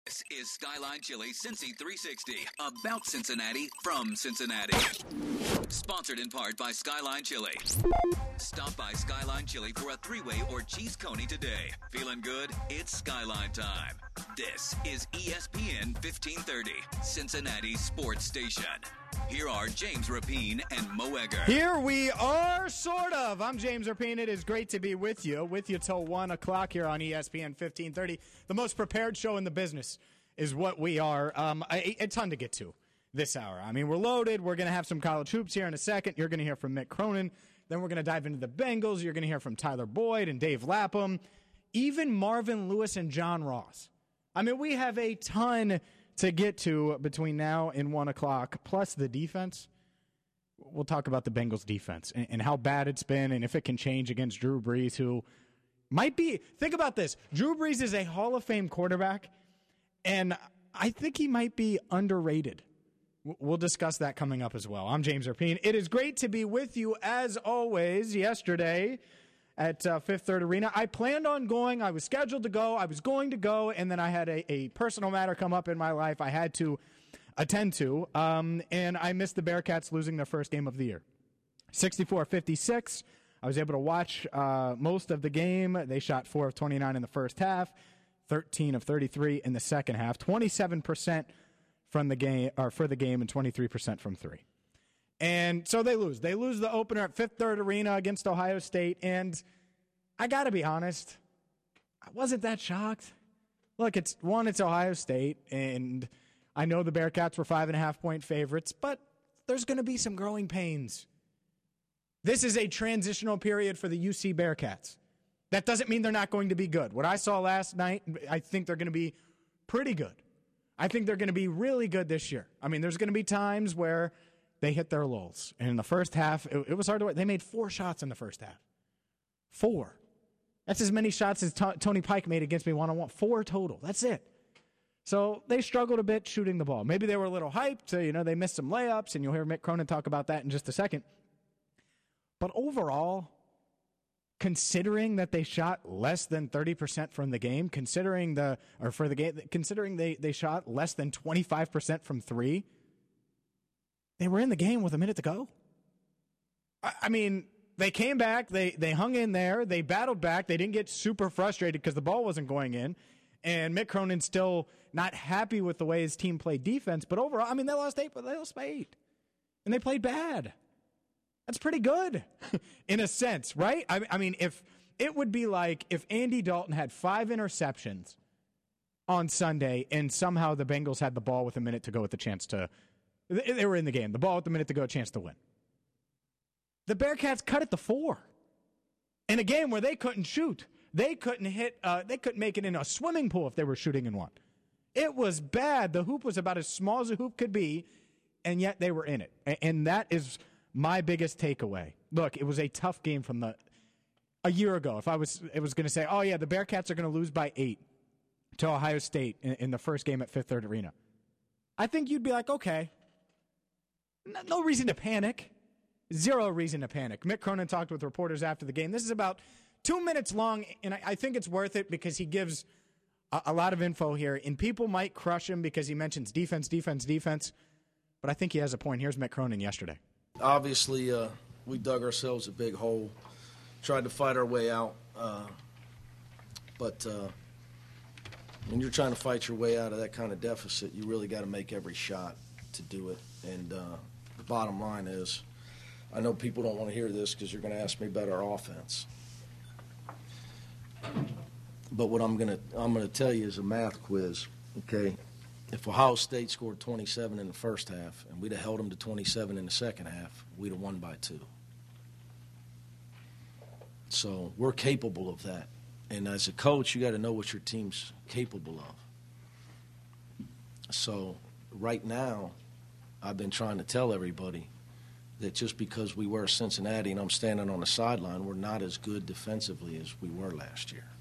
This is Skyline Chili Cincy 360, about Cincinnati, from Cincinnati. Sponsored in part by Skyline Chili. Stop by Skyline Chili for a three-way or cheese coney today. Feeling good? It's Skyline time. This is ESPN 1530, Cincinnati Sports Station. Here are James Rapine and Mo Egger. Here we are, sort of. I'm James Rapine. It is great to be with you till 1 o'clock here on ESPN 1530. The most prepared show in the business is what we are. A ton to get to this hour. I mean, we're loaded. We're going to have some college hoops here in a second. You're going to hear from Mick Cronin. Then we're going to dive into the Bengals. You're going to hear from Tyler Boyd and Dave Lapham, even Marvin Lewis and John Ross. I mean, we have a ton to get to between now and 1 o'clock, plus the defense. We'll talk about the Bengals defense and how bad it's been and if it can change against Drew Brees, who might be – think about this. Drew Brees is a Hall of Fame quarterback, and I think he might be underrated. We'll discuss that coming up as well. I'm James Rapine. It is great to be with you, as always, yesterday at Fifth Third Arena. I planned on going. I was scheduled to go. I was going to go, and then I had a personal matter come up in my life I had to attend to, and I missed the Bearcats losing their first game of the year. 64-56. I was able to watch most of the game. They shot 4 of 29 in the first half, 13 of 33 in the second half, 27% from the game, or for the game, and 23% from three. And so they lose. They lose the opener at Fifth Third Arena against Ohio State. And I got to be honest, I wasn't that shocked. Look, it's Ohio State, and I know the Bearcats were 5.5-point favorites, but there's going to be some growing pains. This is a transitional period for the UC Bearcats. That doesn't mean they're not going to be good. What I saw last night, I think they're going to be pretty good. I think they're going to be really good this year. I mean, there's going to be times where they hit their lulls. And in the first half, it was hard to win. They made 4 shots in the first half. 4. That's as many shots as Tony Pike made against me one-on-one. 4 total. That's it. So they struggled a bit shooting the ball. Maybe they were a little hyped. They missed some layups, and you'll hear Mick Cronin talk about that in just a second. But overall, considering that they shot less than 30% from the game, considering they shot less than 25% from three, they were in the game with a minute to go. I mean, they came back, they hung in there, they battled back, they didn't get super frustrated because the ball wasn't going in, and Mick Cronin's still not happy with the way his team played defense, but overall, I mean, they lost 8, but they lost by 8, and they played bad. That's pretty good in a sense, right? I mean, if it would be like if Andy Dalton had 5 interceptions on Sunday and somehow the Bengals had the ball with a minute to go with the chance to – they were in the game. The ball with a minute to go, a chance to win. The Bearcats cut it to 4 in a game where they couldn't shoot. They couldn't hit they couldn't make it in a swimming pool if they were shooting in one. It was bad. The hoop was about as small as a hoop could be, and yet they were in it. And that is – my biggest takeaway. Look, it was a tough game from a year ago. If I was going to say, oh yeah, the Bearcats are going to lose by 8 to Ohio State in the first game at Fifth Third Arena, I think you'd be like, okay, no reason to panic. 0 reason to panic. Mick Cronin talked with reporters after the game. This is about 2 minutes long, and I think it's worth it because he gives a lot of info here, and people might crush him because he mentions defense, but I think he has a point. Here's Mick Cronin yesterday. Obviously, we dug ourselves a big hole, tried to fight our way out. But when you're trying to fight your way out of that kind of deficit, you really got to make every shot to do it. And the bottom line is, I know people don't want to hear this because you're going to ask me about our offense. But what I'm going to tell you is a math quiz, okay? If Ohio State scored 27 in the first half and we'd have held them to 27 in the second half, we'd have won by 2. So we're capable of that. And as a coach, you got to know what your team's capable of. So right now, I've been trying to tell everybody that just because we were Cincinnati and I'm standing on the sideline, we're not as good defensively as we were last year.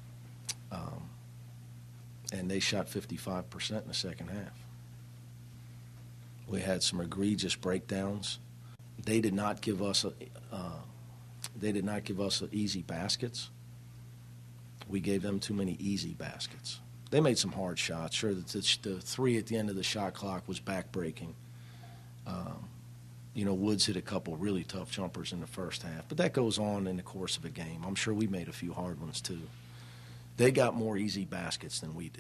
And they shot 55% in the second half. We had some egregious breakdowns. They did not give us easy baskets. We gave them too many easy baskets. They made some hard shots. Sure, the three at the end of the shot clock was back-breaking. Woods hit a couple really tough jumpers in the first half. But that goes on in the course of a game. I'm sure we made a few hard ones, too. They got more easy baskets than we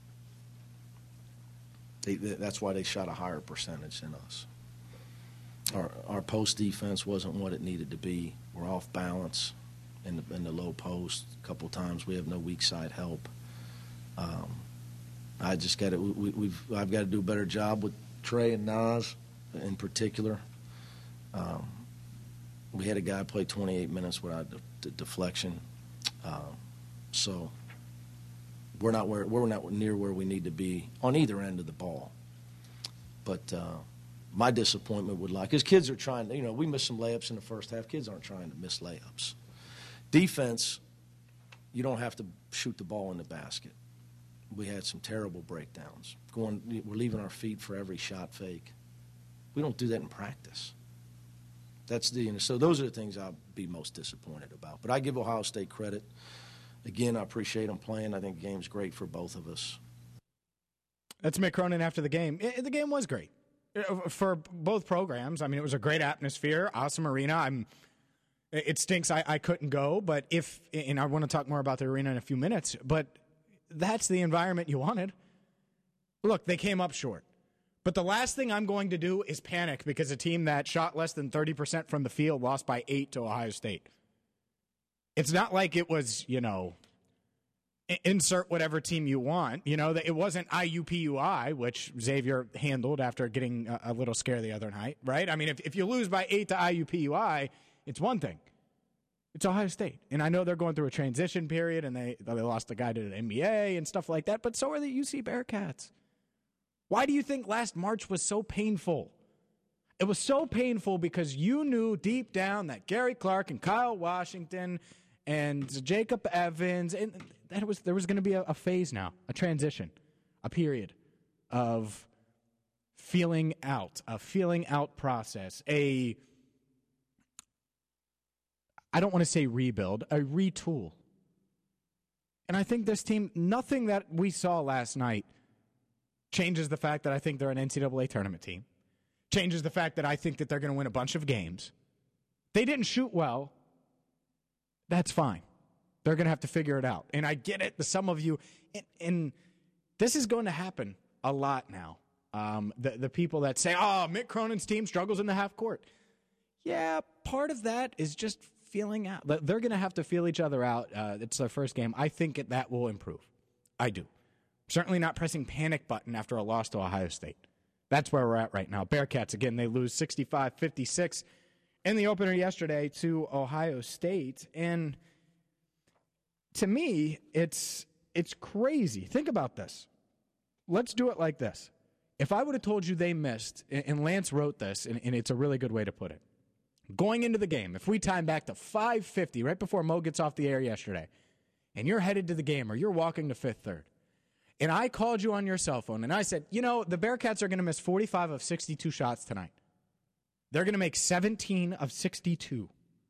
did. That's why they shot a higher percentage than us. Our post defense wasn't what it needed to be. We're off balance in the low post. A couple times we have no weak side help. I just got to. I've got to do a better job with Trey and Nas in particular. We had a guy play 28 minutes without deflection, so we're not near where we need to be on either end of the ball. But my disappointment would lie because kids are trying. We missed some layups in the first half. Kids aren't trying to miss layups. Defense, you don't have to shoot the ball in the basket. We had some terrible breakdowns. We're leaving our feet for every shot fake. We don't do that in practice. So those are the things I'll be most disappointed about. But I give Ohio State credit. Again, I appreciate them playing. I think the game's great for both of us. That's Mick Cronin after the game. The game was great for both programs. I mean, it was a great atmosphere, awesome arena. It stinks I couldn't go, but and I want to talk more about the arena in a few minutes, but that's the environment you wanted. Look, they came up short. But the last thing I'm going to do is panic because a team that shot less than 30% from the field lost by 8 to Ohio State. It's not like it was, insert whatever team you want. It wasn't IUPUI, which Xavier handled after getting a little scare the other night, right? I mean, if you lose by 8 to IUPUI, it's one thing. It's Ohio State. And I know they're going through a transition period, and they lost a guy to the NBA and stuff like that, but so are the UC Bearcats. Why do you think last March was so painful? It was so painful because you knew deep down that Gary Clark and Kyle Washington and Jacob Evans, and there was going to be a phase now, a transition, a period of feeling out, a feeling out process, I don't want to say rebuild, a retool. And I think this team, nothing that we saw last night changes the fact that I think they're an NCAA tournament team. Changes the fact that I think that they're going to win a bunch of games. They didn't shoot well. That's fine. They're going to have to figure it out. And I get it. Some of you, and this is going to happen a lot now. The people that say, Mick Cronin's team struggles in the half court. Yeah, part of that is just feeling out. They're going to have to feel each other out. It's their first game. I think that will improve. I do. Certainly not pressing panic button after a loss to Ohio State. That's where we're at right now. Bearcats, again, they lose 65-56 in the opener yesterday to Ohio State. And to me, it's crazy. Think about this. Let's do it like this. If I would have told you they missed, and Lance wrote this, and it's a really good way to put it. Going into the game, if we time back to 5:50, right before Mo gets off the air yesterday, and you're headed to the game or you're walking to Fifth Third, and I called you on your cell phone, and I said, the Bearcats are going to miss 45 of 62 shots tonight. They're going to make 17 of 62.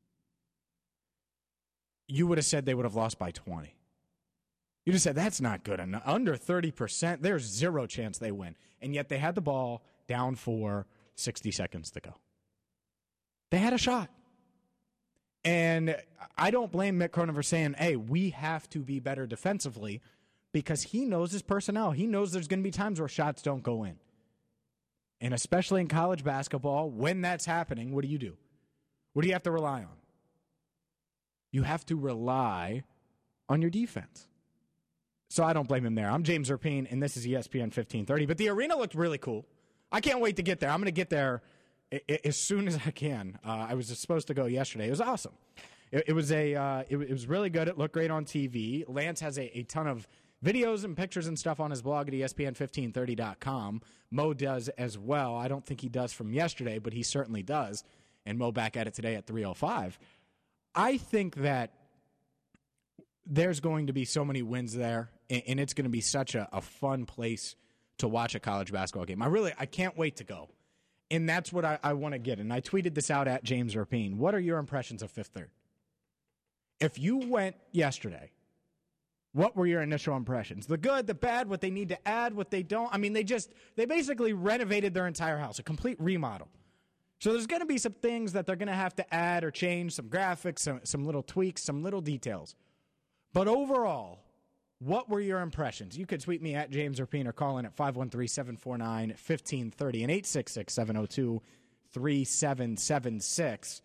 You would have said they would have lost by 20. You just said, that's not good enough. Under 30%, there's zero chance they win. And yet they had the ball down for 60 seconds to go. They had a shot. And I don't blame Mick Cronin for saying, hey, we have to be better defensively, because he knows his personnel. He knows there's going to be times where shots don't go in. And especially in college basketball, when that's happening, what do? What do you have to rely on? You have to rely on your defense. So I don't blame him there. I'm James Erpine, and this is ESPN 1530. But the arena looked really cool. I can't wait to get there. I'm going to get there as soon as I can. I was supposed to go yesterday. It was awesome. It was really good. It looked great on TV. Lance has a ton of videos and pictures and stuff on his blog at ESPN1530.com. Mo does as well. I don't think he does from yesterday, but he certainly does. And Mo back at it today at 3:05. I think that there's going to be so many wins there, and it's going to be such a fun place to watch a college basketball game. I can't wait to go. And that's what I want to get. And I tweeted this out at James Erpine. What are your impressions of Fifth Third? If you went yesterday, What were your initial impressions? The good, the bad, what they need to add, what they don't. I mean, they basically renovated their entire house, a complete remodel. So there's going to be some things that they're going to have to add or change, some graphics, some little tweaks, some little details. But overall, what were your impressions? You could tweet me at James Rapien or call in at 513-749-1530 and 866-702-3776.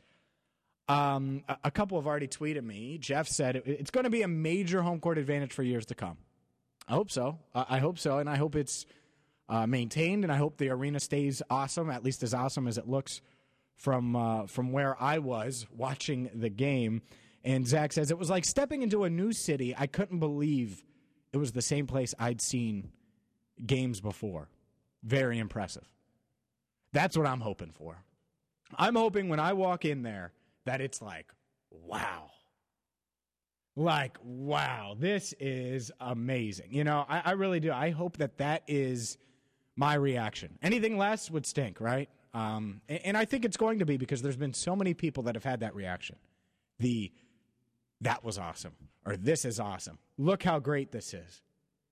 A couple have already tweeted me. Jeff said it's going to be a major home court advantage for years to come. I hope so. I hope so, and I hope it's maintained, and I hope the arena stays awesome, at least as awesome as it looks from where I was watching the game. And Zach says, it was like stepping into a new city. I couldn't believe it was the same place I'd seen games before. Very impressive. That's what I'm hoping for. I'm hoping when I walk in there that it's like, wow. Like, wow, this is amazing. You know, I really do. I hope that is my reaction. Anything less would stink, right? And I think it's going to be because there's been so many people that have had that reaction. That was awesome, or this is awesome. Look how great this is.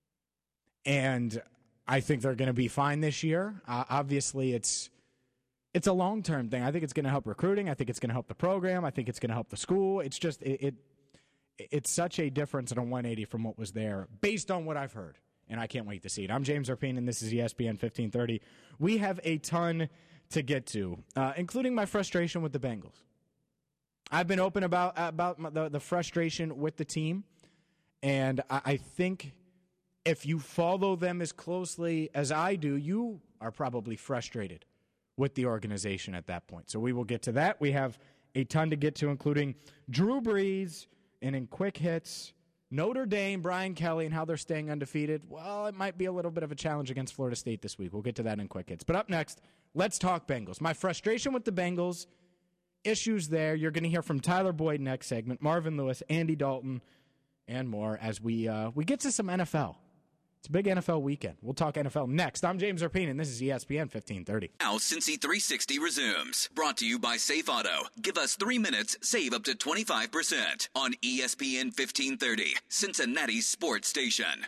And I think they're going to be fine this year. Obviously, it's a long-term thing. I think it's going to help recruiting. I think it's going to help the program. I think it's going to help the school. It's just it's such a difference in a 180 from what was there based on what I've heard, and I can't wait to see it. I'm James Rapien, and this is ESPN 1530. We have a ton to get to, including my frustration with the Bengals. I've been open about the frustration with the team, and I think if you follow them as closely as I do, you are probably frustrated with the organization at that point. So we will get to that. We have a ton to get to, including Drew Brees, and in quick hits, Notre Dame, Brian Kelly, and how they're staying undefeated. Well, it might be a little bit of a challenge against Florida State this week. We'll get to that in quick hits. But up next, let's talk Bengals. My frustration with the Bengals, issues there. You're going to hear from Tyler Boyd next segment, Marvin Lewis, Andy Dalton, and more as we get to some NFL. It's a big NFL weekend. We'll talk NFL next. I'm James Rapien, and this is ESPN 1530. Now, Cincy 360 resumes. Brought to you by Safe Auto. Give us 3 minutes, save up to 25% on ESPN 1530, Cincinnati's sports station.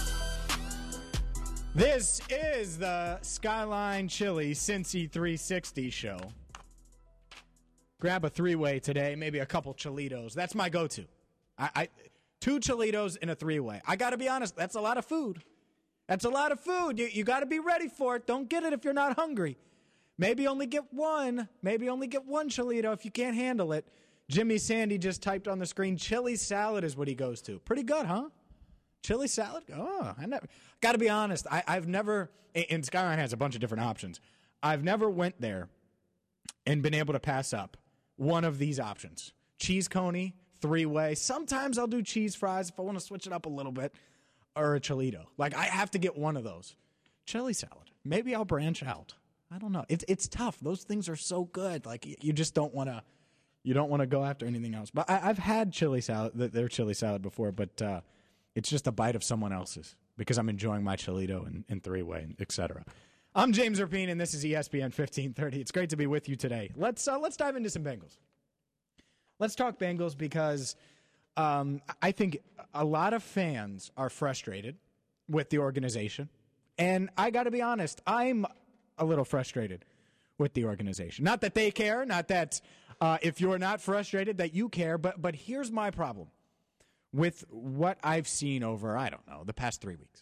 This is the Skyline Chili Cincy 360 show. Grab a three-way today, maybe a couple Cholitos. That's my go-to. I 2 Cholitos in a three-way. I got to be honest, that's a lot of food. That's a lot of food. You got to be ready for it. Don't get it if you're not hungry. Maybe only get one. Maybe only get one Cholito if you can't handle it. Jimmy Sandy just typed on the screen, chili salad is what he goes to. Pretty good, huh? Chili salad? Oh, I never. Got to be honest, I've never, and Skyline has a bunch of different options. I've never went there and been able to pass up one of these options. Cheese coney, three-way. Sometimes I'll do cheese fries if I want to switch it up a little bit, or a Cholito. Like, I have to get one of those. Chili salad. Maybe I'll branch out. I don't know. It's tough. Those things are so good. Like, you just don't want to. You don't want to go after anything else. But I've had chili salad, their chili salad before, but it's just a bite of someone else's because I'm enjoying my Cholito and three-way, etc. I'm James Rapien, and this is ESPN 1530. It's great to be with you today. Let's dive into some Bengals. Let's talk Bengals because I think a lot of fans are frustrated with the organization. And I got to be honest, I'm a little frustrated with the organization. Not that they care, not that if you're not frustrated that you care, but here's my problem with what I've seen over, I don't know, the past 3 weeks.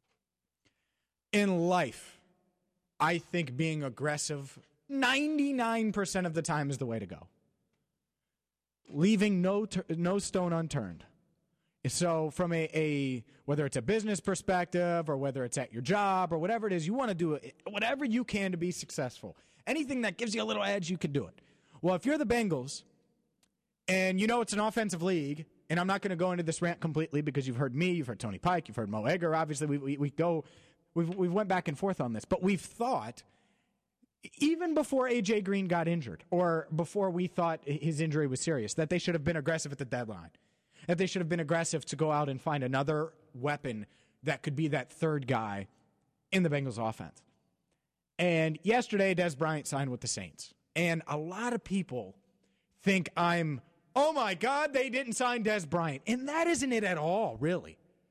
In life, I think being aggressive 99% of the time is the way to go. Leaving no stone unturned. So from a whether it's a business perspective or whether it's at your job or whatever it is, you want to do it, whatever you can to be successful. Anything that gives you a little edge, you can do it. Well, if you're the Bengals and you know it's an offensive league, and I'm not going to go into this rant completely because you've heard me, you've heard Tony Pike, you've heard Mo Egger. Obviously, we've went back and forth on this, but we've thought even before A.J. Green got injured or before we thought his injury was serious, that they should have been aggressive at the deadline, that they should have been aggressive to go out and find another weapon that could be that third guy in the Bengals offense. And yesterday, Dez Bryant signed with the Saints. And a lot of people think oh my God, they didn't sign Dez Bryant. And that isn't it at all, really.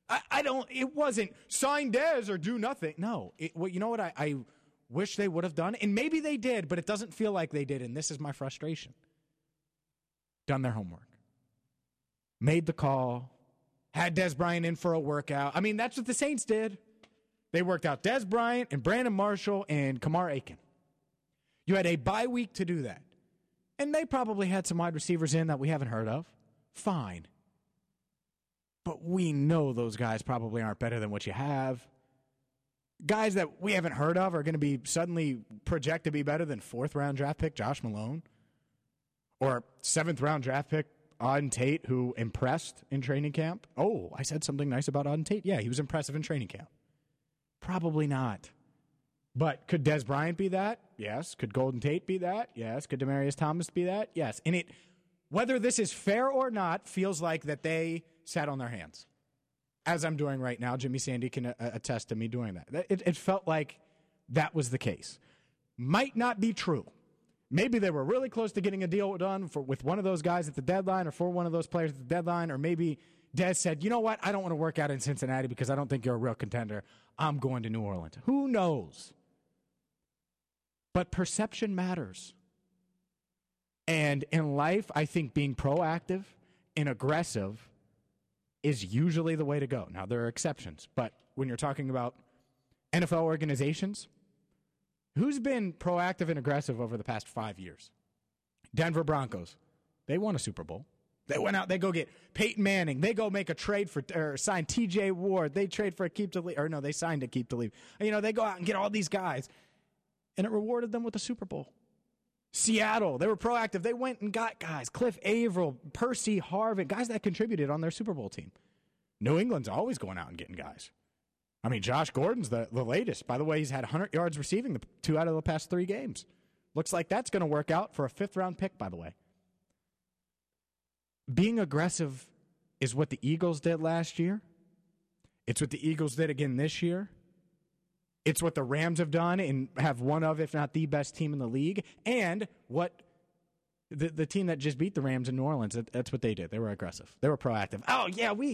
It wasn't sign Dez or do nothing. No. You know what I wish they would have done? And maybe they did, but it doesn't feel like they did, and this is my frustration. Done their homework. Made the call. Had Dez Bryant in for a workout. I mean, that's what the Saints did. They worked out Dez Bryant and Brandon Marshall and Kamar Aiken. You had a bye week to do that. And they probably had some wide receivers in that we haven't heard of. Fine. But we know those guys probably aren't better than what you have. Guys that we haven't heard of are going to be suddenly project to be better than 4th-round draft pick Josh Malone. Or 7th-round draft pick Auden Tate, who impressed in training camp. Oh, I said something nice about Auden Tate? Yeah, he was impressive in training camp. Probably not. But could Dez Bryant be that? Yes. Could Golden Tate be that? Yes. Could Demaryius Thomas be that? Yes. And whether this is fair or not, feels like that they sat on their hands. As I'm doing right now, Jimmy Sandy can attest to me doing that. It felt like that was the case. Might not be true. Maybe they were really close to getting a deal done with one of those guys at the deadline or for one of those players at the deadline, or maybe Dez said, you know what, I don't want to work out in Cincinnati because I don't think you're a real contender. I'm going to New Orleans. Who knows? But perception matters. And in life, I think being proactive and aggressive is usually the way to go. Now, there are exceptions, but when you're talking about NFL organizations, who's been proactive and aggressive over the past 5 years? Denver Broncos. They won a Super Bowl. They went out, they go get Peyton Manning. They go make a trade or sign TJ Ward. They trade for Aqib Talib. Or no, they signed Aqib Talib. You know, they go out and get all these guys. And it rewarded them with the Super Bowl. Seattle, they were proactive. They went and got guys. Cliff Averill, Percy Harvin, guys that contributed on their Super Bowl team. New England's always going out and getting guys. I mean, Josh Gordon's the latest. By the way, he's had 100 yards receiving 2 out of the past 3 games. Looks like that's going to work out for a 5th-round pick, by the way. Being aggressive is what the Eagles did last year. It's what the Eagles did again this year. It's what the Rams have done and have one of, if not the best team in the league. And what the team that just beat the Rams in New Orleans, that's what they did. They were aggressive. They were proactive. Oh, yeah, we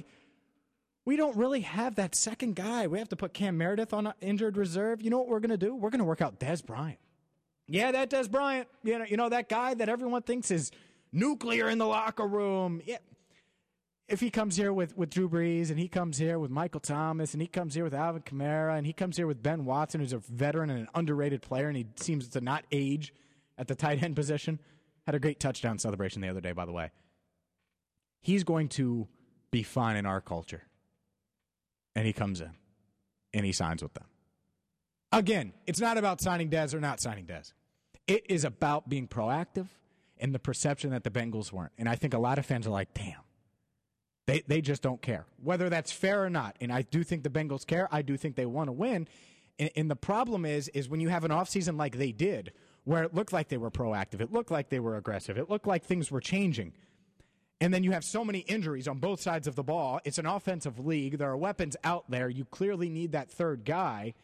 don't really have that second guy. We have to put Cam Meredith on injured reserve. You know what we're going to do? We're going to work out Dez Bryant. Yeah, that Dez Bryant. You know that guy that everyone thinks is nuclear in the locker room. Yeah. If he comes here with Drew Brees, and he comes here with Michael Thomas, and he comes here with Alvin Kamara, and he comes here with Ben Watson, who's a veteran and an underrated player, and he seems to not age at the tight end position. Had a great touchdown celebration the other day, by the way. He's going to be fine in our culture. And he comes in, and he signs with them. Again, it's not about signing Dez or not signing Dez. It is about being proactive and the perception that the Bengals weren't. And I think a lot of fans are like, damn. They just don't care, whether that's fair or not. And I do think the Bengals care. I do think they want to win. And the problem is when you have an offseason like they did, where it looked like they were proactive, it looked like they were aggressive, it looked like things were changing, and then you have so many injuries on both sides of the ball. It's an offensive league. There are weapons out there. You clearly need that third guy,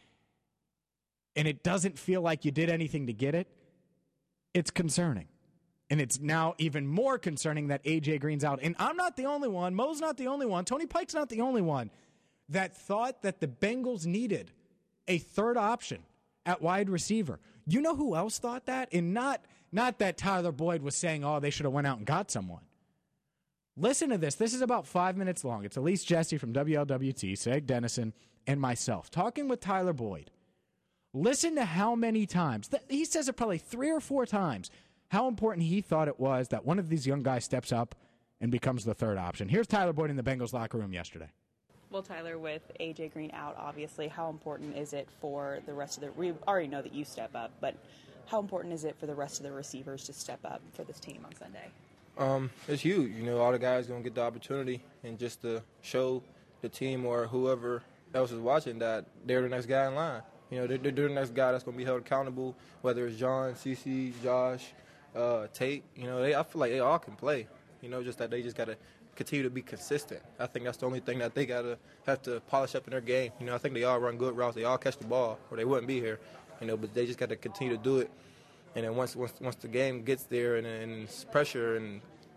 and it doesn't feel like you did anything to get it. It's concerning. And it's now even more concerning that A.J. Green's out. And I'm not the only one. Mo's not the only one. Tony Pike's not the only one that thought that the Bengals needed a third option at wide receiver. You know who else thought that? And not that Tyler Boyd was saying, oh, they should have went out and got someone. Listen to this. This is about 5 minutes long. It's Elise Jesse from WLWT, Seg Dennison, and myself talking with Tyler Boyd. Listen to how many times. He says it probably 3 or 4 times. How important he thought it was that one of these young guys steps up and becomes the third option. Here's Tyler Boyd in the Bengals locker room yesterday. Well, Tyler, with A.J. Green out, obviously, how important is it for the rest of we already know that you step up, but how important is it for the rest of the receivers to step up for this team on Sunday? It's huge. You know, all the guys going to get the opportunity, and just to show the team or whoever else is watching that they're the next guy in line. You know, they're the next guy that's going to be held accountable, whether it's John, CeCe, Josh, Tate. You know, I feel like they all can play. You know, just that they just got to continue to be consistent. I think that's the only thing that they have to polish up in their game. You know, I think they all run good routes. They all catch the ball, or they wouldn't be here. You know, but they just got to continue to do it. And then once the game gets there and it's pressure and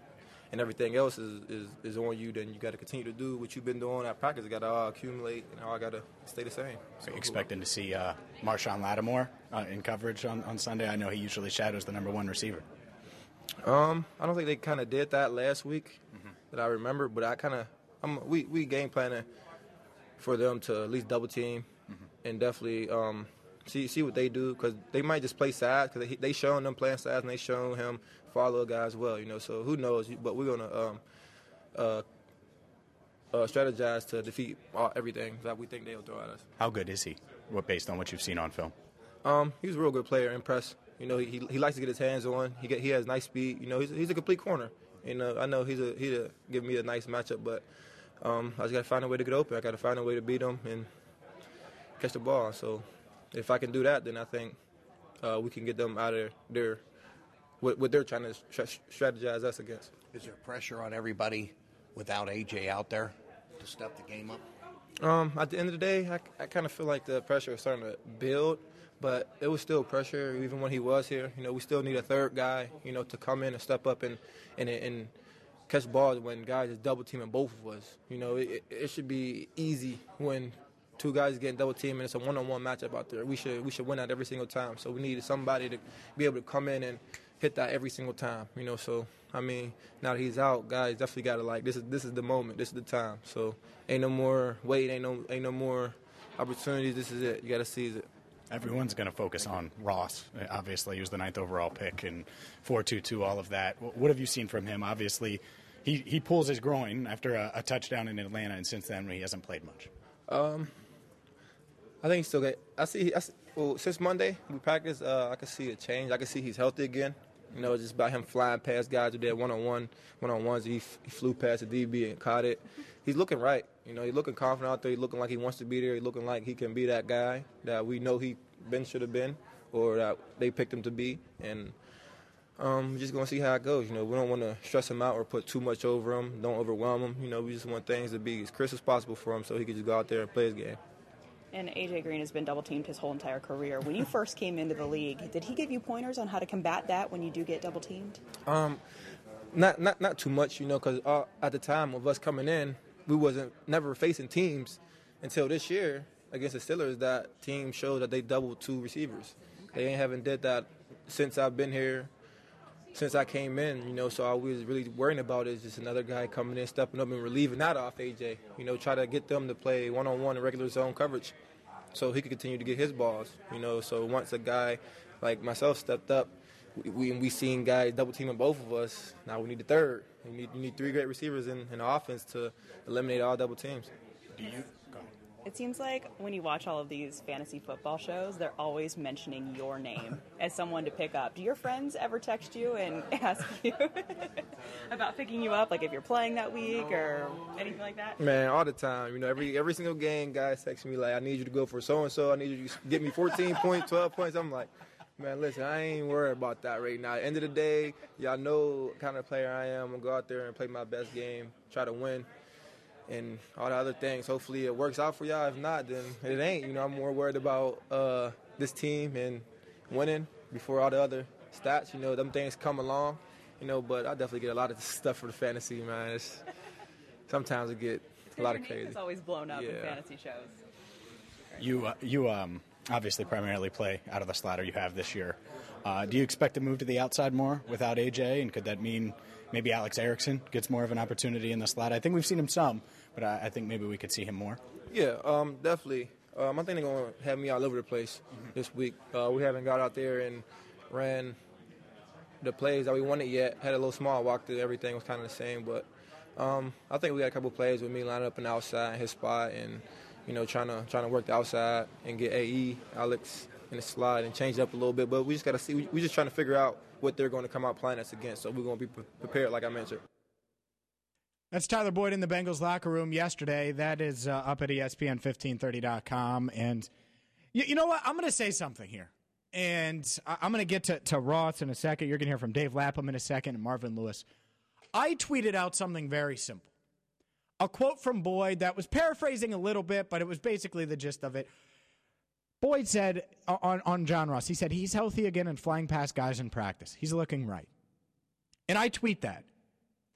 and everything else is on you, then you got to continue to do what you've been doing at practice. You got to accumulate, and I got to stay the same. So, expecting to see Marshawn Lattimore in coverage on Sunday? I know he usually shadows the number one receiver. I don't think they kind of did that last week that I remember, but we game planning for them to at least double team and definitely see what they do, because they might just play sides, because they showing them playing sides and they showing him follow a guy as well, so who knows, but we're going to strategize to defeat everything that we think they'll throw at us. How good is he, based on what you've seen on film? He's a real good player, impressed. He likes to get his hands on. He has nice speed. He's a complete corner. I know he'll give me a nice matchup, but I just got to find a way to get open. I got to find a way to beat him and catch the ball. So if I can do that, then I think we can get them out of their what they're trying to strategize us against. Is there pressure on everybody without AJ out there to step the game up? At the end of the day, I kind of feel like the pressure is starting to build, but it was still pressure even when he was here. We still need a third guy, to come in and step up and catch balls when guys is double teaming both of us. It should be easy when two guys getting double teamed and it's a one-on-one matchup out there. We should win that every single time. So we need somebody to be able to come in and hit that every single time. So I mean, now that he's out, guys definitely got to this is the moment, this is the time. So ain't no more wait, ain't no more opportunities. This is it. You got to seize it. Everyone's going to focus on Ross. Obviously, he was the 9th overall pick and 4.22, all of that. What have you seen from him? Obviously, he pulls his groin after a touchdown in Atlanta, and since then he hasn't played much. I think he's still good. Well, since Monday we practiced, I can see a change. I can see he's healthy again. Just about him flying past guys who did one-on-ones. He flew past the DB and caught it. He's looking right. He's looking confident out there. He's looking like he wants to be there. He's looking like he can be that guy that we know he should have been, or that they picked him to be. And we're just going to see how it goes. We don't want to stress him out or put too much over him. Don't overwhelm him. We just want things to be as crisp as possible for him so he can just go out there and play his game. And A.J. Green has been double-teamed his whole entire career. When you first came into the league, did he give you pointers on how to combat that when you do get double-teamed? Not too much, because at the time of us coming in, we wasn't never facing teams until this year against the Steelers. That team showed that they doubled 2 receivers. They haven't did that since I've been here, since I came in, so all we was really worrying about is just another guy coming in, stepping up and relieving that off AJ, try to get them to play one-on-one in regular zone coverage so he could continue to get his balls, so once a guy like myself stepped up, we seen guys double teaming both of us. Now we need the third. You need 3 great receivers in the offense to eliminate all double teams. It seems like when you watch all of these fantasy football shows, they're always mentioning your name as someone to pick up. Do your friends ever text you and ask you about picking you up, like if you're playing that week or anything like that? Man, all the time. Every single game, guys text me like, I need you to go for so-and-so. I need you to get me 14 points, 12 points. I'm like, man, listen, I ain't worried about that right now. At the end of the day, y'all know what kind of player I am. I'm going to go out there and play my best game, try to win. And all the other things, hopefully it works out for y'all. If not, then it ain't. I'm more worried about this team and winning before all the other stats. Them things come along. But I definitely get a lot of stuff for the fantasy, man. Sometimes it get a lot of crazy. It's always blown up in fantasy shows. You obviously primarily play out of the slot, or you have this year. Do you expect to move to the outside more without AJ, and could that mean maybe Alex Erickson gets more of an opportunity in the slot? I think we've seen him some, but I think maybe we could see him more. Yeah, definitely. I think they're going to have me all over the place this week. We haven't got out there and ran the plays that we wanted yet. Had a little small walk through. Everything was kind of the same, but I think we got a couple of plays with me lining up in the outside in his spot and, trying to work the outside and get Alex in the slot and change it up a little bit. But we just got to see. We're just trying to figure out what they're going to come out playing us against. So we're going to be prepared, like I mentioned. That's Tyler Boyd in the Bengals locker room yesterday. That is up at ESPN1530.com. And you know what? I'm going to say something here. And I'm going to get to Ross in a second. You're going to hear from Dave Lapham in a second and Marvin Lewis. I tweeted out something very simple. A quote from Boyd that was paraphrasing a little bit, but it was basically the gist of it. Boyd said on John Ross, he said, he's healthy again and flying past guys in practice. He's looking right. And I tweet that.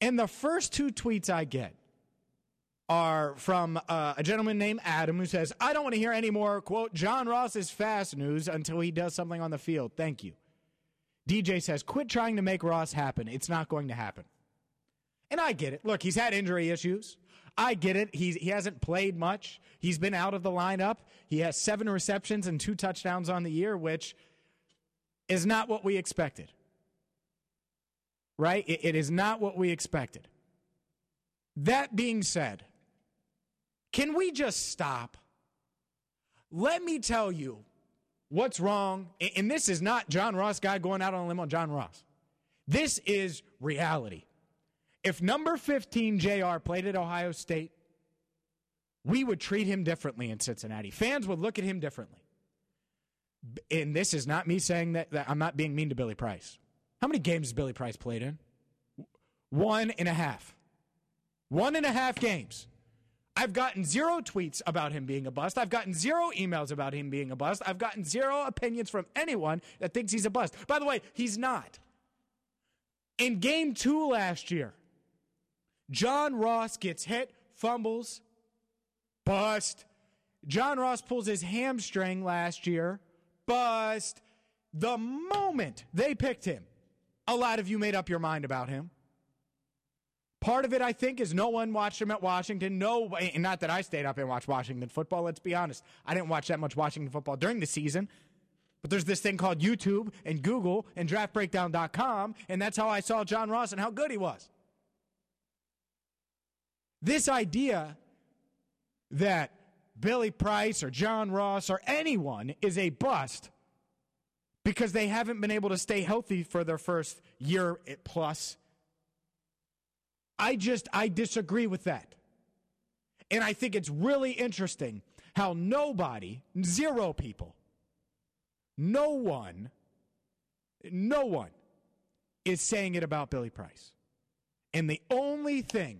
And the first two tweets I get are from a gentleman named Adam who says, I don't want to hear any more, quote, John Ross is fast news until he does something on the field. Thank you. DJ says, quit trying to make Ross happen. It's not going to happen. And I get it. Look, he's had injury issues. I get it. He hasn't played much. He's been out of the lineup. He has 7 receptions and 2 touchdowns on the year, which is not what we expected. Right? It is not what we expected. That being said, can we just stop? Let me tell you what's wrong. And this is not John Ross guy going out on a limb on John Ross. This is reality. If number 15 JR played at Ohio State, we would treat him differently in Cincinnati. Fans would look at him differently. And this is not me saying that I'm not being mean to Billy Price. How many games has Billy Price played in? 1.5. 1.5 games. I've gotten 0 tweets about him being a bust. I've gotten 0 emails about him being a bust. I've gotten 0 opinions from anyone that thinks he's a bust. By the way, he's not. In game 2 last year, John Ross gets hit, fumbles, bust. John Ross pulls his hamstring last year, bust. The moment they picked him, a lot of you made up your mind about him. Part of it, I think, is no one watched him at Washington. And not that I stayed up and watched Washington football. Let's be honest. I didn't watch that much Washington football during the season. But there's this thing called YouTube and Google and DraftBreakdown.com, and that's how I saw John Ross and how good he was. This idea that Billy Price or John Ross or anyone is a bust because they haven't been able to stay healthy for their first year plus, I disagree with that. And I think it's really interesting how nobody, 0 people, no one is saying it about Billy Price. And the only thing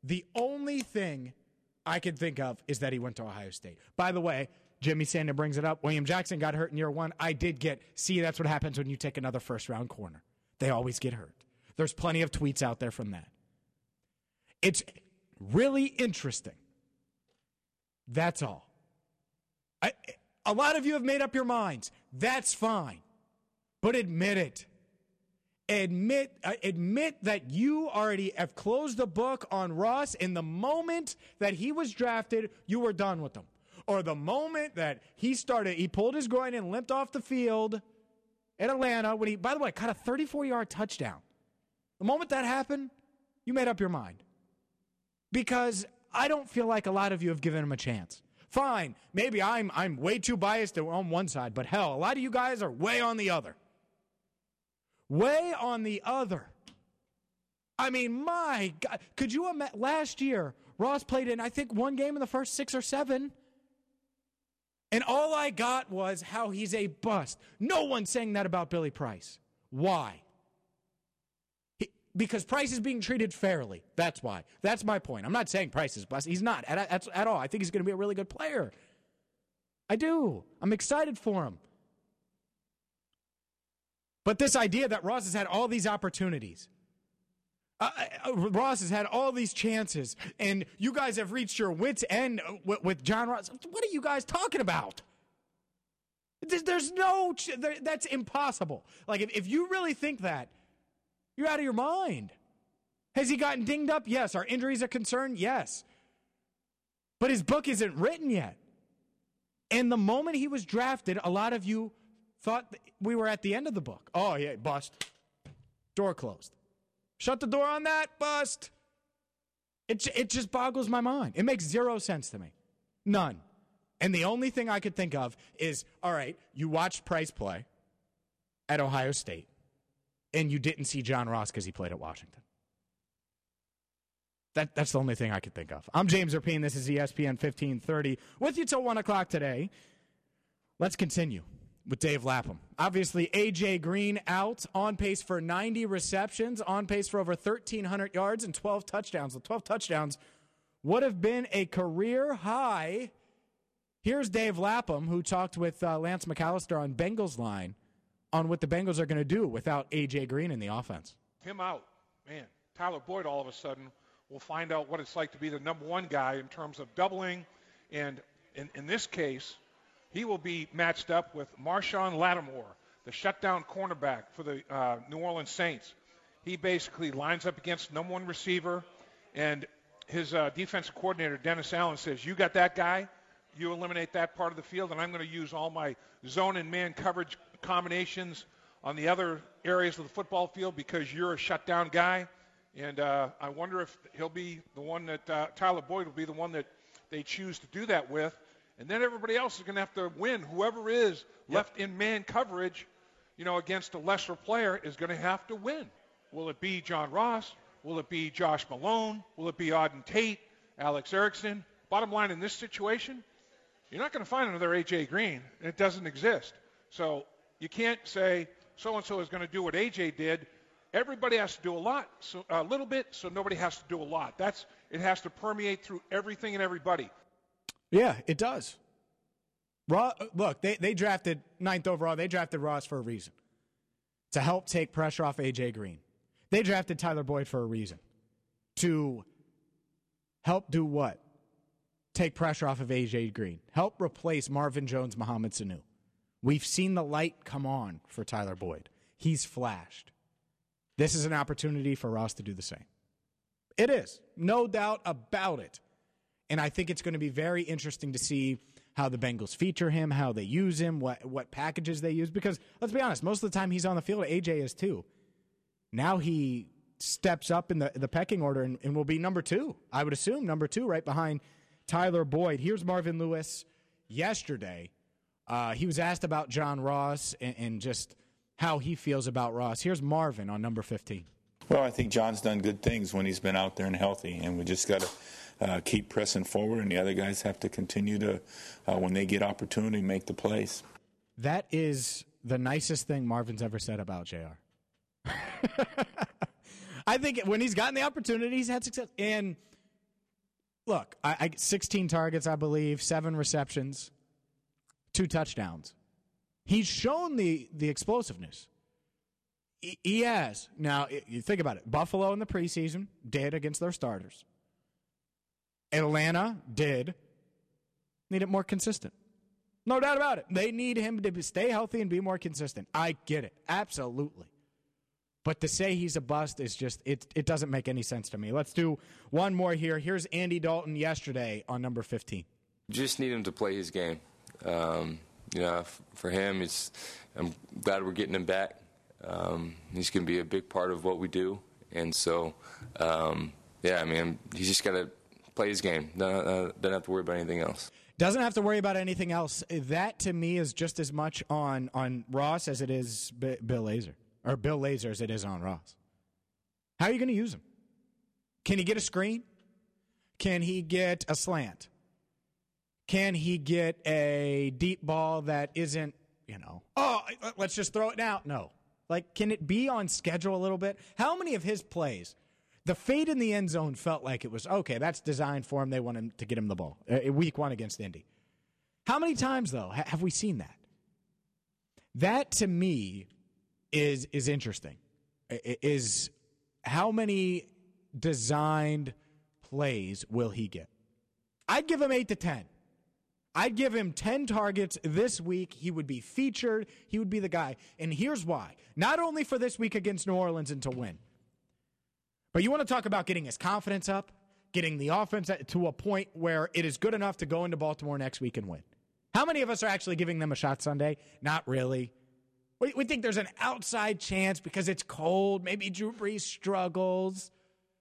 I can think of is that he went to Ohio State. By the way, Jimmy Sanda brings it up. William Jackson got hurt in year 1. I did that's what happens when you take another first-round corner. They always get hurt. There's plenty of tweets out there from that. It's really interesting. That's all. A lot of you have made up your minds. That's fine. But admit it. Admit that you already have closed the book on Ross, and the moment that he was drafted, you were done with him. Or the moment that he pulled his groin and limped off the field at Atlanta when he, by the way, caught a 34-yard touchdown. The moment that happened, you made up your mind. Because I don't feel like a lot of you have given him a chance. Fine, maybe I'm way too biased on one side, but hell, a lot of you guys are way on the other. Way on the other. I mean, my God, could you imagine? Last year, Ross played in, I think, 1 game in the first 6 or 7. And all I got was how he's a bust. No one's saying that about Billy Price. Why? Because Price is being treated fairly. That's why. That's my point. I'm not saying Price is bust. He's not at all. I think he's going to be a really good player. I do. I'm excited for him. But this idea that Ross has had all these opportunities, Ross has had all these chances, and you guys have reached your wits' end with John Ross. What are you guys talking about? That's impossible. Like, if you really think that, you're out of your mind. Has he gotten dinged up? Yes. Are injuries a concern? Yes. But his book isn't written yet. And the moment he was drafted, a lot of you thought we were at the end of the book. Oh, yeah, bust. Door closed. Shut the door on that, bust. It just boggles my mind. It makes 0 sense to me. None. And the only thing I could think of is, all right, you watched Price play at Ohio State, and you didn't see John Ross because he played at Washington. That's the only thing I could think of. I'm James Rapien. This is ESPN 1530. With you till 1 o'clock today. Let's continue with Dave Lapham. Obviously, A.J. Green out, on pace for 90 receptions, on pace for over 1,300 yards and 12 touchdowns. The 12 touchdowns would have been a career high. Here's Dave Lapham, who talked with Lance McAllister on Bengals Line on what the Bengals are going to do without A.J. Green in the offense. Him out, man, Tyler Boyd all of a sudden will find out what it's like to be the number one guy in terms of doubling. And in this case, he will be matched up with Marshawn Lattimore, the shutdown cornerback for the New Orleans Saints. He basically lines up against number one receiver, and his defensive coordinator, Dennis Allen, says, you got that guy, you eliminate that part of the field, and I'm going to use all my zone and man coverage combinations on the other areas of the football field because you're a shutdown guy. And I wonder if he'll be the one that Tyler Boyd will be the one that they choose to do that with. And then everybody else is going to have to win. Whoever is left in man coverage, against a lesser player is going to have to win. Will it be John Ross? Will it be Josh Malone? Will it be Auden Tate, Alex Erickson? Bottom line, in this situation, you're not going to find another A.J. Green. It doesn't exist. So you can't say so-and-so is going to do what A.J. did. Everybody has to do a little bit, so nobody has to do a lot. It has to permeate through everything and everybody. Yeah, it does. Look, they drafted 9th overall. They drafted Ross for a reason, to help take pressure off A.J. Green. They drafted Tyler Boyd for a reason, to help do what? Take pressure off of A.J. Green. Help replace Marvin Jones, Mohamed Sanu. We've seen the light come on for Tyler Boyd. He's flashed. This is an opportunity for Ross to do the same. It is. No doubt about it. And I think it's going to be very interesting to see how the Bengals feature him, how they use him, what packages they use. Because, let's be honest, most of the time he's on the field, A.J. is too. Now he steps up in the pecking order and will be number 2. I would assume number 2 right behind Tyler Boyd. Here's Marvin Lewis yesterday. He was asked about John Ross and just how he feels about Ross. Here's Marvin on number 15. Well, I think John's done good things when he's been out there and healthy, and we just got to keep pressing forward, and the other guys have to continue to, when they get opportunity, make the plays. That is the nicest thing Marvin's ever said about JR. I think when he's gotten the opportunity, he's had success. And look, I 16 targets, I believe, 7 receptions, 2 touchdowns. He's shown the explosiveness. He has. Now, you think about it. Buffalo in the preseason did against their starters. Atlanta did. Need it more consistent. No doubt about it. They need him to stay healthy and be more consistent. I get it. Absolutely. But to say he's a bust is just, it doesn't make any sense to me. Let's do one more here. Here's Andy Dalton yesterday on number 15. Just need him to play his game. For him, I'm glad we're getting him back. He's going to be a big part of what we do. And so, he's just got to play his game. Doesn't have to worry about anything else. Doesn't have to worry about anything else. That, to me, is just as much on Ross as it is Bill Lazor. Or Bill Lazor as it is on Ross. How are you going to use him? Can he get a screen? Can he get a slant? Can he get a deep ball that isn't, let's just throw it out? No. Can it be on schedule a little bit? How many of his plays, the fade in the end zone felt like it was, okay, that's designed for him. They want him to get him the ball. Week 1 against Indy. How many times, though, have we seen that? That, to me, is interesting. Is how many designed plays will he get? I'd give him 8 to 10. I'd give him 10 targets this week. He would be featured. He would be the guy. And here's why. Not only for this week against New Orleans and to win, but you want to talk about getting his confidence up, getting the offense to a point where it is good enough to go into Baltimore next week and win. How many of us are actually giving them a shot Sunday? Not really. We think there's an outside chance because it's cold. Maybe Drew Brees struggles.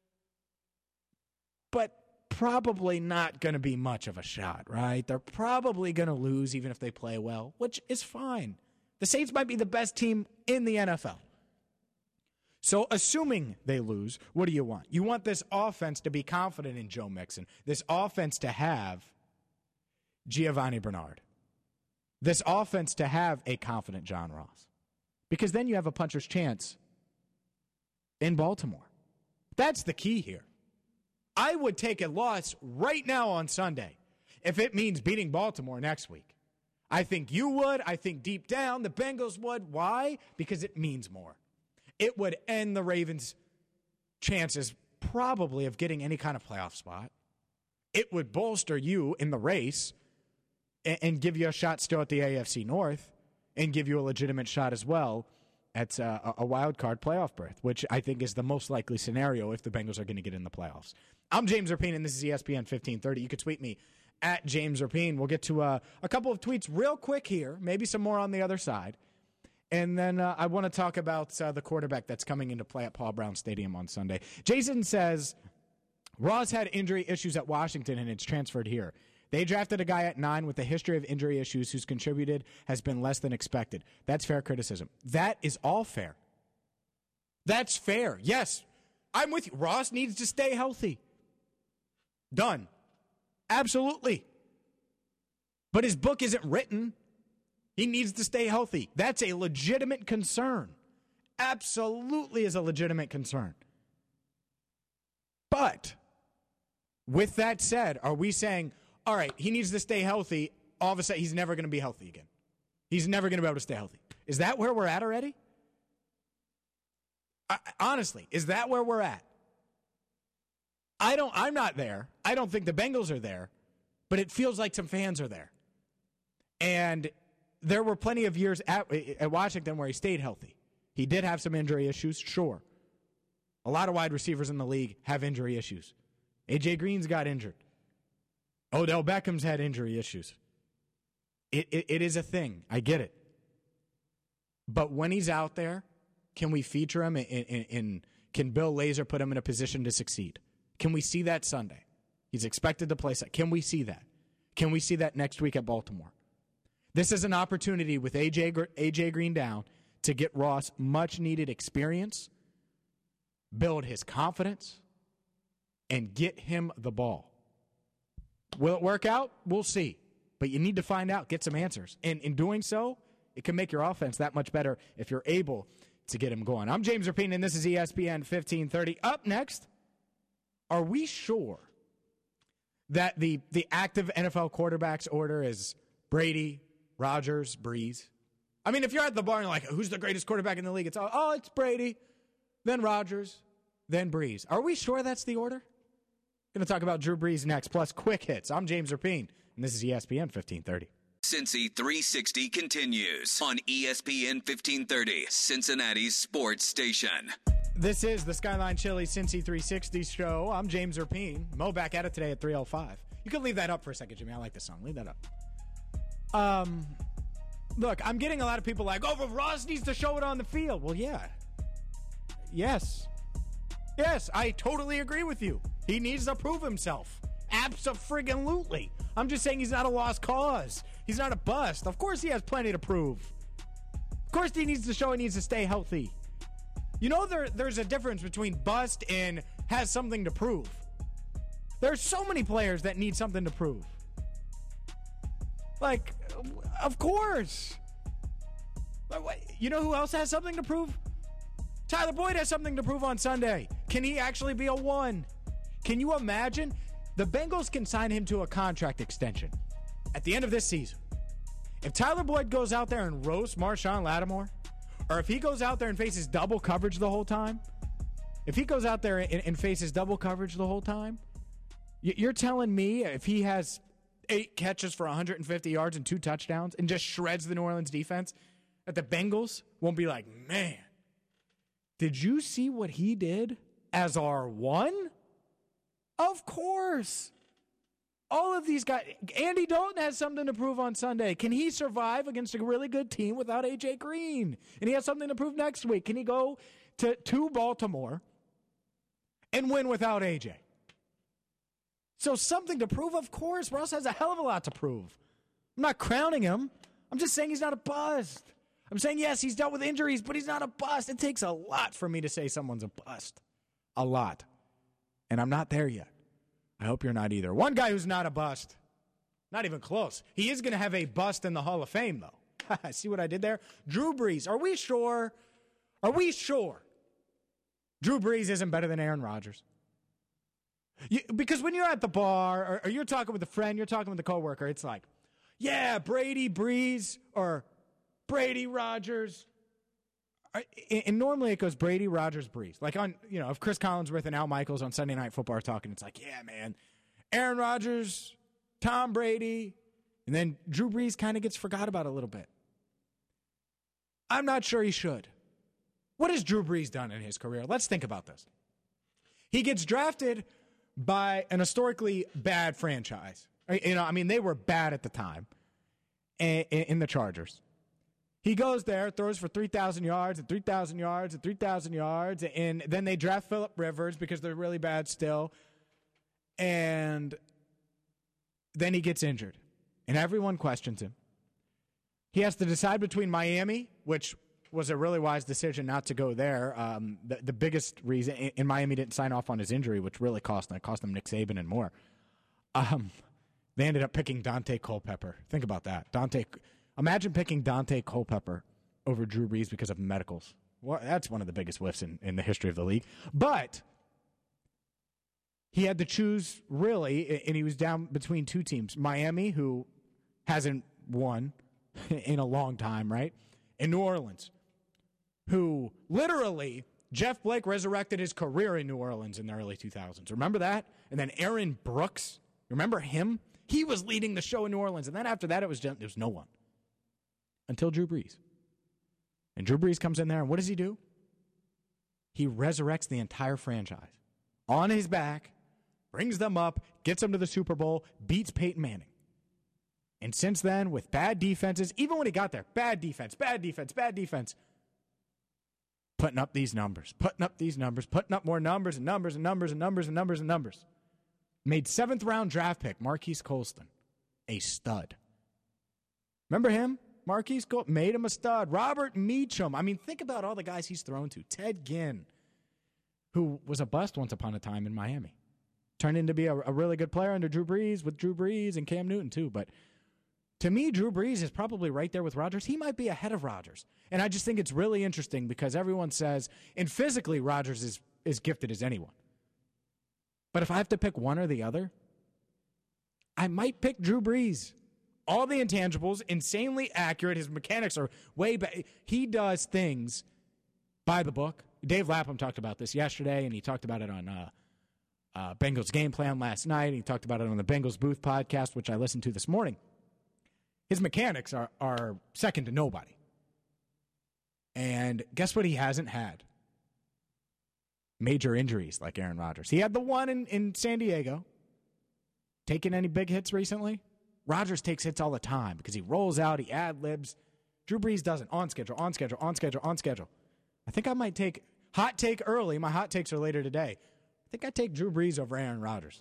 But probably not going to be much of a shot, right? They're probably going to lose even if they play well, which is fine. The Saints might be the best team in the NFL. So assuming they lose, what do you want? You want this offense to be confident in Joe Mixon. This offense to have Giovanni Bernard. This offense to have a confident John Ross. Because then you have a puncher's chance in Baltimore. That's the key here. I would take a loss right now on Sunday if it means beating Baltimore next week. I think you would. I think deep down the Bengals would. Why? Because it means more. It would end the Ravens' chances probably of getting any kind of playoff spot. It would bolster you in the race and give you a shot still at the AFC North and give you a legitimate shot as well at a wild card playoff berth, which I think is the most likely scenario if the Bengals are going to get in the playoffs. I'm James Rapien, and this is ESPN 1530. You can tweet me at James Rapien. We'll get to a couple of tweets real quick here, maybe some more on the other side. And then I want to talk about the quarterback that's coming into play at Paul Brown Stadium on Sunday. Jason says, Ross had injury issues at Washington, and it's transferred here. They drafted a guy at 9 with a history of injury issues who's contributed has been less than expected. That's fair criticism. That is all fair. That's fair. Yes, I'm with you. Ross needs to stay healthy. Done. Absolutely. But his book isn't written. He needs to stay healthy. That's a legitimate concern. Absolutely is a legitimate concern. But with that said, are we saying, all right, he needs to stay healthy, all of a sudden he's never going to be healthy again? He's never going to be able to stay healthy. Is that where we're at already? Honestly, is that where we're at? I'm not there. I don't think the Bengals are there, but it feels like some fans are there. And there were plenty of years at Washington where he stayed healthy. He did have some injury issues, sure. A lot of wide receivers in the league have injury issues. A.J. Green's got injured. Odell Beckham's had injury issues. It is a thing. I get it. But when he's out there, can we feature him and can Bill Lazor put him in a position to succeed? Can we see that Sunday? He's expected to play. Can we see that? Can we see that next week at Baltimore? This is an opportunity with A.J. Green down to get Ross much-needed experience, build his confidence, and get him the ball. Will it work out? We'll see. But you need to find out, get some answers. And in doing so, it can make your offense that much better if you're able to get him going. I'm James Rapien, and this is ESPN 1530. Up next, are we sure that the active NFL quarterbacks order is Brady, Rodgers, Breeze? I mean, if you're at the bar and you're like, who's the greatest quarterback in the league? It's it's Brady, then Rodgers, then Breeze. Are we sure that's the order? Going to talk about Drew Brees next, plus quick hits. I'm James Rapien, and this is ESPN 1530. Cincy 360 continues on ESPN 1530, Cincinnati's sports station. This is the Skyline Chili Cincy 360 show. I'm James Rapien. Mo back at it today at 3:05. You can leave that up for a second, Jimmy. I like this song. Leave that up. Look, I'm getting a lot of people like, but Ross needs to show it on the field. Well, yeah. Yes, I totally agree with you. He needs to prove himself. Abso-friggin-lutely. I'm just saying he's not a lost cause. He's not a bust. Of course he has plenty to prove. Of course he needs to show he needs to stay healthy. You know there's a difference between bust and has something to prove. There's so many players that need something to prove. Like, of course. You know who else has something to prove? Tyler Boyd has something to prove on Sunday. Can he actually be a 1? Can you imagine? The Bengals can sign him to a contract extension at the end of this season. If Tyler Boyd goes out there and roasts Marshawn Lattimore, or if he goes out there and faces double coverage the whole time, you're telling me if he has 8 catches for 150 yards and 2 touchdowns and just shreds the New Orleans defense, that the Bengals won't be like, man, did you see what he did as our 1? Of course. All of these guys. Andy Dalton has something to prove on Sunday. Can he survive against a really good team without A.J. Green? And he has something to prove next week. Can he go to Baltimore and win without A.J.? So something to prove, of course. Ross has a hell of a lot to prove. I'm not crowning him. I'm just saying he's not a bust. I'm saying, yes, he's dealt with injuries, but he's not a bust. It takes a lot for me to say someone's a bust. A lot. And I'm not there yet. I hope you're not either. One guy who's not a bust, not even close. He is going to have a bust in the Hall of Fame, though. See what I did there? Drew Brees. Are we sure? Drew Brees isn't better than Aaron Rodgers? Because when you're at the bar or you're talking with a friend, you're talking with a coworker, it's like, yeah, Brady, Brees, or Brady, Rodgers. And normally it goes Brady, Rodgers, Brees. Like if Chris Collinsworth and Al Michaels on Sunday Night Football are talking, it's like, yeah, man, Aaron Rodgers, Tom Brady, and then Drew Brees kind of gets forgot about a little bit. I'm not sure he should. What has Drew Brees done in his career? Let's think about this. He gets drafted by an historically bad franchise. They were bad at the time in the Chargers. He goes there, throws for 3,000 yards and 3,000 yards and 3,000 yards, and then they draft Phillip Rivers because they're really bad still. And then he gets injured, and everyone questions him. He has to decide between Miami, which was a really wise decision not to go there. The biggest reason, and Miami didn't sign off on his injury, which really cost them Nick Saban and more. They ended up picking Dante Culpepper. Think about that. Imagine picking Dante Culpepper over Drew Brees because of medicals. Well, that's one of the biggest whiffs in the history of the league. But he had to choose, really, and he was down between two teams. Miami, who hasn't won in a long time, right? And New Orleans, who literally, Jeff Blake resurrected his career in New Orleans in the early 2000s. Remember that? And then Aaron Brooks, remember him? He was leading the show in New Orleans. And then after that, there was no one. Until Drew Brees. And Drew Brees comes in there, and what does he do? He resurrects the entire franchise. On his back, brings them up, gets them to the Super Bowl, beats Peyton Manning. And since then, with bad defenses, even when he got there, bad defense, putting up these numbers, putting up more numbers and numbers and numbers and numbers and numbers and numbers. Made 7th-round draft pick, Marquise Colston, a stud. Remember him? Marquise Colston made him a stud. Robert Meacham. Think about all the guys he's thrown to. Ted Ginn, who was a bust once upon a time in Miami. Turned into be a really good player under Drew Brees, with Drew Brees and Cam Newton too. But to me, Drew Brees is probably right there with Rodgers. He might be ahead of Rodgers. And I just think it's really interesting because everyone says, and physically Rodgers is as gifted as anyone. But if I have to pick one or the other, I might pick Drew Brees. All the intangibles, insanely accurate. His mechanics are way better. He does things by the book. Dave Lapham talked about this yesterday, and he talked about it on Bengals Game Plan last night. He talked about it on the Bengals Booth podcast, which I listened to this morning. His mechanics are second to nobody. And guess what he hasn't had? Major injuries like Aaron Rodgers. He had the one in San Diego. Taking any big hits recently? Rodgers takes hits all the time because he rolls out, he ad-libs. Drew Brees doesn't. On schedule. I think I might take hot take early. My hot takes are later today. I think I take Drew Brees over Aaron Rodgers.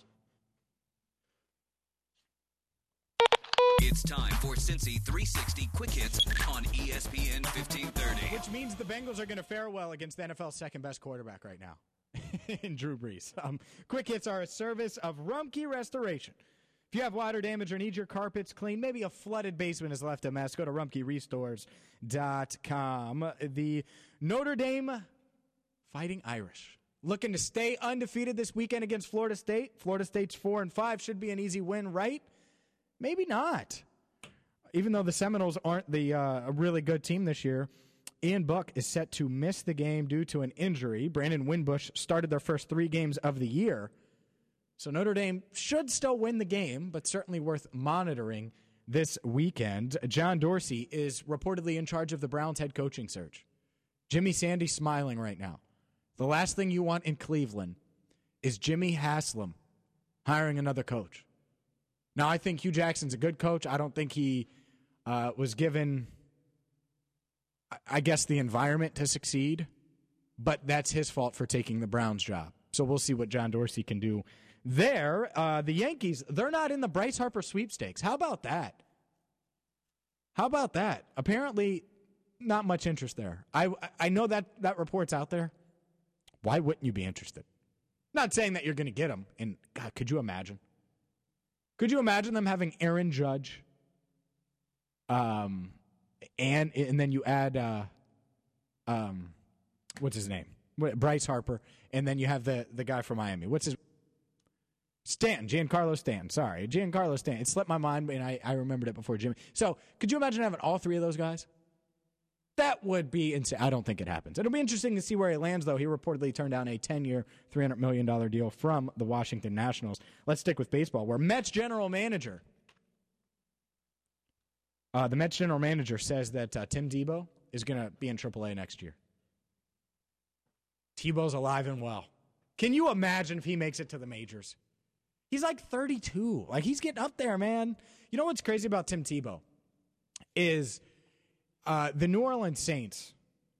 It's time for Cincy 360 Quick Hits on ESPN 1530. Which means the Bengals are going to fare well against the NFL's second-best quarterback right now, in Drew Brees. Quick Hits are a service of Rumpke Restoration. If you have water damage or need your carpets cleaned, maybe a flooded basement has left a mess, go to RumpkeRestores.com. The Notre Dame Fighting Irish looking to stay undefeated this weekend against Florida State. Florida State's 4-5, should be an easy win, right? Maybe not. Even though the Seminoles aren't a really good team this year, Ian Book is set to miss the game due to an injury. Brandon Wimbush started their first 3 games of the year. So Notre Dame should still win the game, but certainly worth monitoring this weekend. John Dorsey is reportedly in charge of the Browns head coaching search. Jimmy Sandy's smiling right now. The last thing you want in Cleveland is Jimmy Haslam hiring another coach. Now, I think Hugh Jackson's a good coach. I don't think he was given, I guess, the environment to succeed, but that's his fault for taking the Browns job. So we'll see what John Dorsey can do there. The Yankees, they're not in the Bryce Harper sweepstakes. How about that? Apparently, not much interest there. I know that report's out there. Why wouldn't you be interested? Not saying that you're going to get him. And God, could you imagine? Could you imagine them having Aaron Judge, and then you add what's his name? Bryce Harper, and then you have the guy from Miami. What's his? Giancarlo Stanton. Sorry, Giancarlo Stanton. It slipped my mind, and I remembered it before Jimmy. So could you imagine having all 3 of those guys? That would be insane. I don't think it happens. It'll be interesting to see where he lands, though. He reportedly turned down a 10-year, $300 million deal from the Washington Nationals. Let's stick with baseball, where Mets general manager, the Mets general manager says that Tim Tebow is going to be in AAA next year. Tebow's alive and well. Can you imagine if he makes it to the majors? He's like 32. Like, he's getting up there, man. You know what's crazy about Tim Tebow is the New Orleans Saints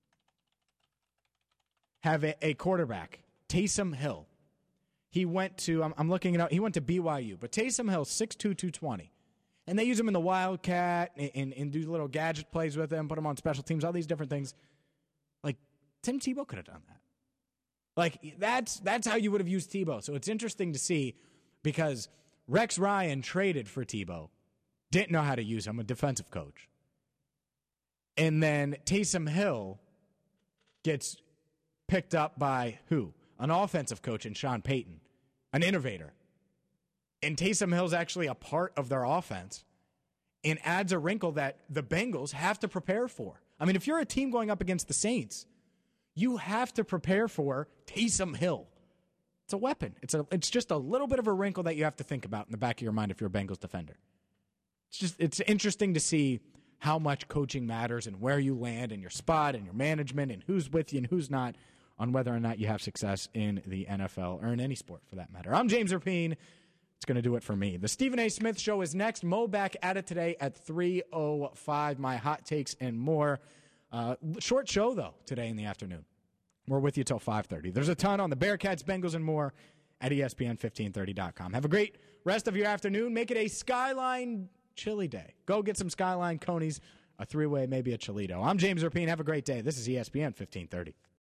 have a quarterback, Taysom Hill. He went to, I'm looking it up, he went to BYU. But Taysom Hill, 6'2", 220. And they use him in the Wildcat and do little gadget plays with him, put him on special teams, all these different things. Like, Tim Tebow could have done that. Like, that's how you would have used Tebow. So it's interesting to see because Rex Ryan traded for Tebow, didn't know how to use him, a defensive coach. And then Taysom Hill gets picked up by who? An offensive coach in Sean Payton, an innovator. And Taysom Hill's actually a part of their offense and adds a wrinkle that the Bengals have to prepare for. I mean, if you're a team going up against the Saints, you have to prepare for Taysom Hill. It's a weapon. It's just a little bit of a wrinkle that you have to think about in the back of your mind if you're a Bengals defender. It's interesting to see how much coaching matters and where you land and your spot and your management and who's with you and who's not on whether or not you have success in the NFL or in any sport for that matter. I'm James Rapien. It's going to do it for me. The Stephen A. Smith Show is next. Mo back at it today at 3:05. My hot takes and more. Short show, though, today in the afternoon. We're with you till 5:30. There's a ton on the Bearcats, Bengals, and more at ESPN1530.com. Have a great rest of your afternoon. Make it a Skyline Chili Day. Go get some Skyline Conies, a three-way, maybe a Chilito. I'm James Rapien. Have a great day. This is ESPN 1530.